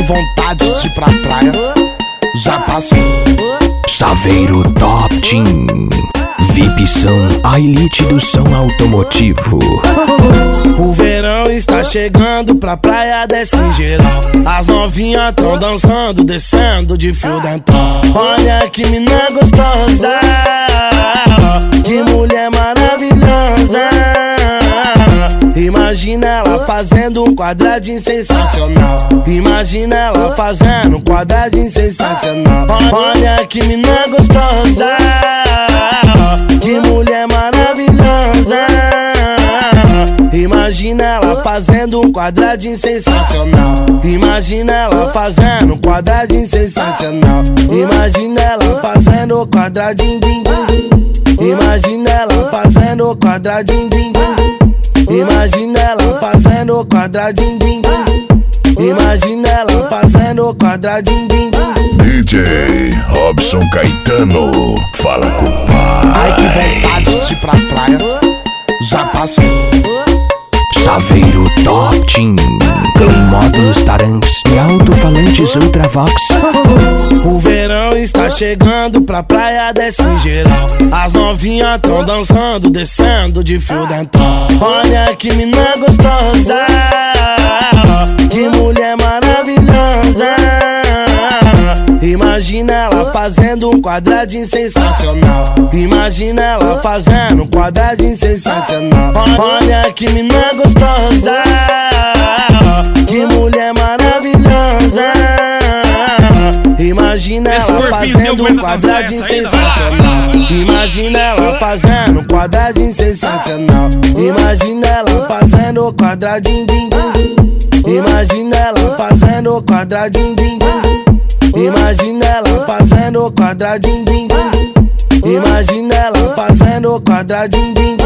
que vontade de ir pra praia já passou. Saveiro Top Team, VIP Som, a elite do som automotivo. O verão está chegando, pra praia desce geral. As novinhas tão dançando, descendo de fio dental. Olha que mina gostosa, que mulher maravilhosa. Imagina ela fazendo um quadradinho sensacional. Imagina ela fazendo um quadradinho sensacional. Olha que mina gostosa, que mulher maravilhosa. Imagina ela fazendo um quadradinho sensacional. Imagina ela fazendo um quadradinho sensacional. Imagina ela fazendo um quadradinho din din. Imagina ela fazendo um quadradinho din din. Imagina ela fazendo um quadradinho din din. Imagina ela fazendo um quadradinho din din. DJ Robson Caetano, fala com o pai. Ai que vontade de ir pra praia já passou. Saveiro Top Team, Clean Módulos Taranx e alto-falantes Ultravox. O verão está chegando, pra praia desce geral. As novinhas tão dançando, descendo de fio dental. Olha que mina gostosa, que mulher maravilhosa. Imagina ela fazendo um quadradinho sensacional. Imagina ela fazendo um quadradinho sensacional. Olha que mina gostosa, que mulher maravilhosa. Imagina ela fazendo um quadradinho sensacional. Imagina ela fazendo um quadradinho sensacional. Imagina ela fazendo um quadradinho din din. Imagina ela fazendo um quadradinho din din. Imagina ela fazendo um quadradinho din din. Imagina ela fazendo um quadradinho din din.